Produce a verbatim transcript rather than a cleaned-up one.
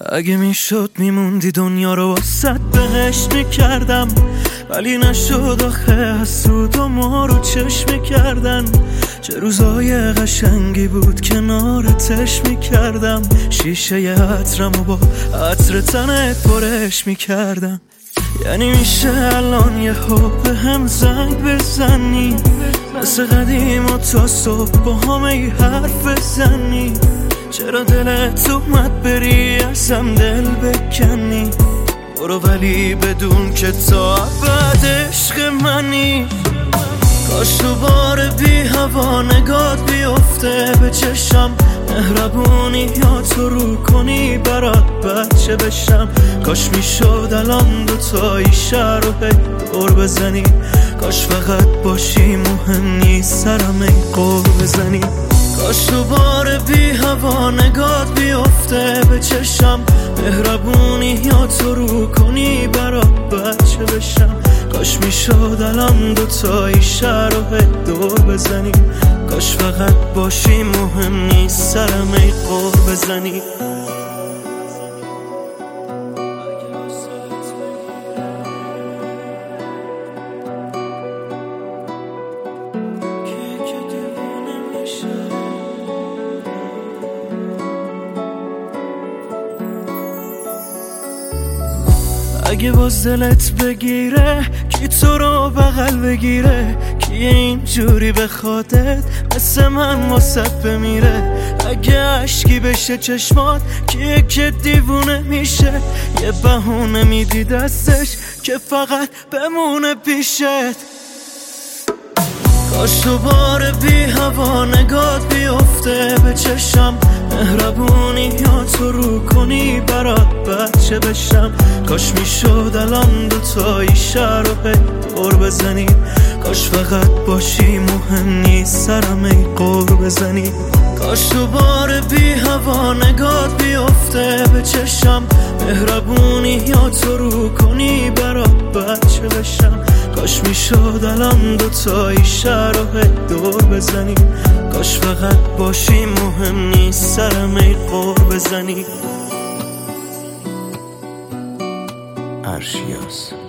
اگه میشد میموندی دنیا رو واسط بهشت میکردم، ولی نشد آخه حسود و ما رو چشم میکردن. چه روزای قشنگی بود کنارتش میکردم، شیشه ی عطرم و با عطر تنت پرش میکردم. یعنی میشه الان یه حب هم زنگ بزنی، مثل قدیم و تا صبح با همه حرف بزنی. چرا دلت اومد بری ازم دل بکنی؟ برو ولی بدون که تا ابد عشق منی. کاش دوباره بی هوا نگات بیفته به چشم، مهربونی یا تو رو کنی برات بچه بشم. کاش میشد الان دوتایی شهر رو هی دور بزنی، کاش فقط باشی مهم نیست سرم ای قور بزنی. کاش دوباره بی هوا نگات بیفته به چشم، مهربونی یا تو رو کنی برات بچه بشم. کاش میشد الان دوتایی شهر رو هی دور بزنی، کاش فقط باشی مهم نیست سرم ای قور بزنی. اگه باز دلت بگیره کی تو رو بغل بگیره، کی اینجوری بخوادت مثل من واسط بمیره. اگه عشقی بشه چشمات کیه که دیوونه میشه، یه بهونه میدی دستش که فقط بمونه پیشت. کاش دوباره بی هوا نگات بیفته به چشم، مهربونی یا تو رو کنی برات بچه بشم. کاش میشد الان دوتایی شهر رو هی دور بزنی، کاش فقط باشی مهم نیست سرم ای قور بزنی. کاش دوباره بی هوا نگات بیفته به چشم، مهربونی یا تو رو کنی برات بچه بشم. کاش میشد الان دوتایی شهر رو هی دور بزنی، کاش فقط باشی مهم نیست سرم ای قور بزنی. عرشیاس